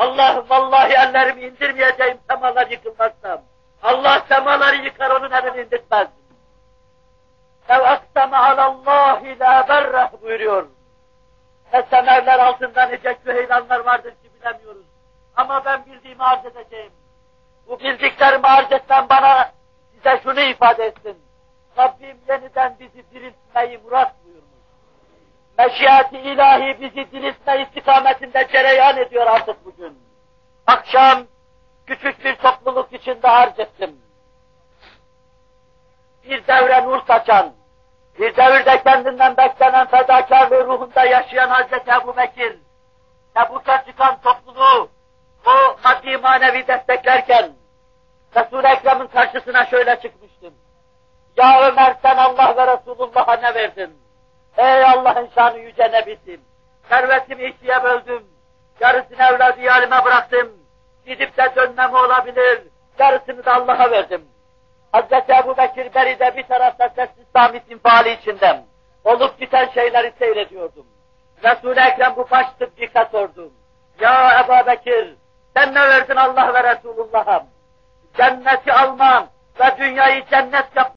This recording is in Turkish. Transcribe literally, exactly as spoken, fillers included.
Allah'ım vallahi ellerimi indirmeyeceğim semalar yıkılmazsam. Allah semaları yıkar, onun elini indirtmez. Ev aksama alallahi la berreh buyuruyor. Ne semerler altında nice küheylanlar vardır ki bilemiyoruz. Ama ben bildiğimi arz edeceğim. Bu bildiklerimi arz etmem bana size şunu ifade etsin. Rabbim yeniden bizi diriltmeyi murat buyurmuş. Meşiyat-i ilahi bizi diriltme istikametinde cereyan ediyor artık bugün. Akşam küçük bir topluluk içinde arz ettim. Bir devre nur saçan, bir devirde kendinden beklenen fedakarlığı ruhunda yaşayan Hazreti Ebu Bekir, Tebuk'a çıkan topluluğu o maddi manevi desteklerken Resul-i Ekrem'in karşısına şöyle çıkmıştım. Ya Ömer, sen Allah ve Resulullah'a ne verdin? Ey Allah'ın şanı yüce nebisim! Servetimi ikiye böldüm, yarısını evladı yalime bıraktım, gidip de dönmem olabilir, yarısını da Allah'a verdim. Hazreti Ebu Bekir beride bir tarafta sessiz samit infiali içinde olup biten şeyleri seyrediyordum. Resul-i Ekrem bu baş sıddika sordum. Ya Ebu Bekir, sen ne verdin Allah ve Resulullah'a? Cenneti alman ve dünyayı cennet yap.